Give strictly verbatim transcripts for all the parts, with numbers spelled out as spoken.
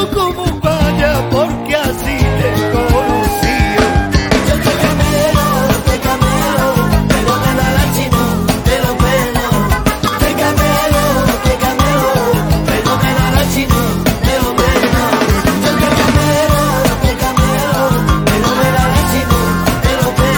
camelo como un paya, porque así te conocí. Yo te camelo, te camelo, pero me da la chino de los pelos. Te camelo, te camelo, pero me da la chino de los pelos. Yo te camelo, te camelo, pero me da la chino de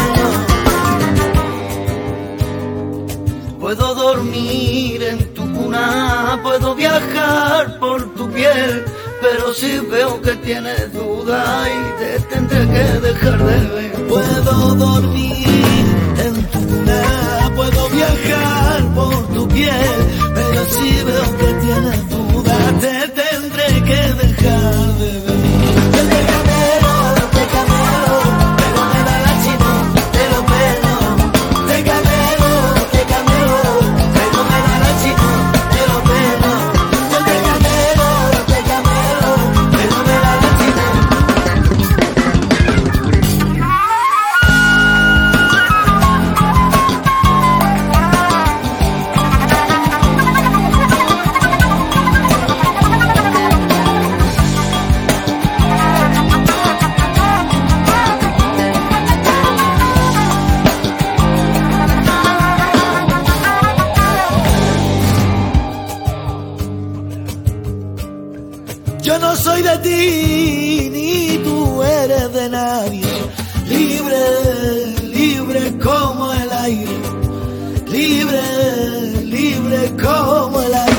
los pelos. Puedo dormir en tu cuna, puedo viajar por tu piel, pero si veo que tienes duda y te tendré que dejar de ver. Puedo dormir en tu cuna, puedo viajar por tu piel, pero si veo que tienes dudas, te tendré que dejar de ver. Yo te camelo, te camelo, pero me da la chino de los pelos. Te camelo, te camelo, pero me da la chino de los pelos. Yo te camelo, te camelo, pero me da la chino. Yo no soy de ti, ni tú eres de nadie. Libre, libre como el aire. Libre, libre como el aire.